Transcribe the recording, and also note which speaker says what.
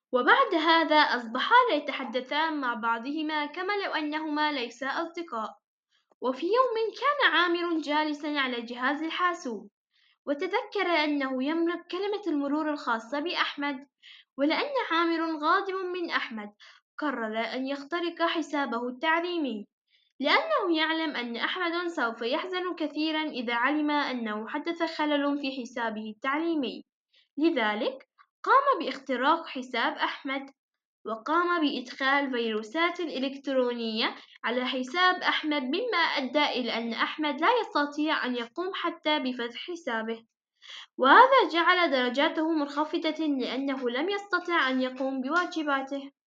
Speaker 1: وبعد هذا أصبحا لا يتحدثان مع بعضهما كما لو أنهما ليسا أصدقاء. وفي يوم كان عامر جالسا على جهاز الحاسوب، وتذكر أنه يملك كلمة المرور الخاصة بأحمد، ولأن عامر غاضب من أحمد قرر أن يخترق حسابه التعليمي، لأنه يعلم أن أحمد سوف يحزن كثيرا إذا علم أنه حدث خلل في حسابه التعليمي. لذلك قام باختراق حساب أحمد، وقام بإدخال فيروسات إلكترونية على حساب أحمد، مما أدى إلى أن أحمد لا يستطيع أن يقوم حتى بفتح حسابه، وهذا جعل درجاته منخفضة لأنه لم يستطع أن يقوم بواجباته.